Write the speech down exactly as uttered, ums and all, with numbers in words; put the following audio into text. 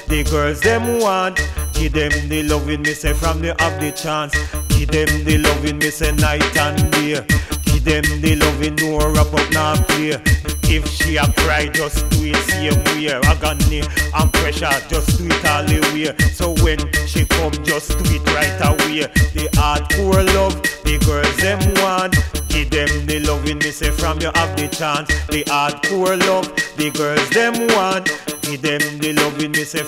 the girls them want. Give them the loving, me say from you have the chance. Give them the loving, me say night and day. Give them the loving, no wrap up, now play. If she a cry, just do it same way. Agony and pressure, just do it all the way. So when she come, just do it right away. The hardcore love, the girls them want. Give them the loving, me say from you have the chance. The hardcore love, the girls them want. Give them the loving, me say